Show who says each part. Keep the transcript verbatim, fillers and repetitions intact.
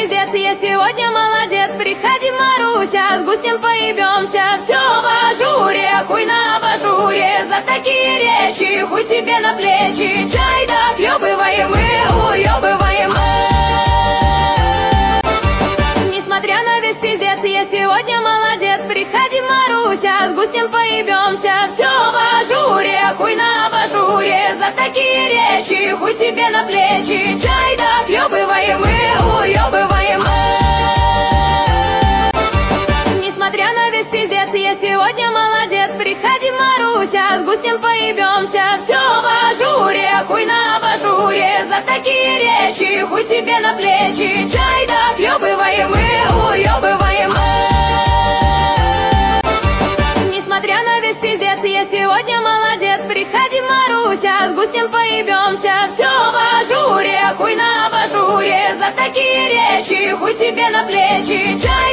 Speaker 1: пиздец, я сегодня молодец. Приходи, Маруся, с гусем поебемся. Все в ажуре, хуй на абажуре. За такие речи, хуй тебе на плечи. Чай дохлебываем и уебываем. Несмотря на весь пиздец, я сегодня молодец. Приходи, Маруся, с гусем поебемся. Все в ажуре, хуй на абажуре. За такие речи, хуй тебе на плечи. Чай дохлебываем и уебываем. Несмотря на весь пиздец, я сегодня молодец. Приходи, Маруся, с гусем поебемся. Все в ажуре, хуй на абажуре. За такие речи, хуй тебе на плечи. Чай дохлебываем и уебываем. Несмотря на весь пиздец, я сегодня молодец. Приходи, Маруся, с гусем поебемся. Все в ажуре, хуй на абажуре. За такие речи, хуй тебе на плечи. Чай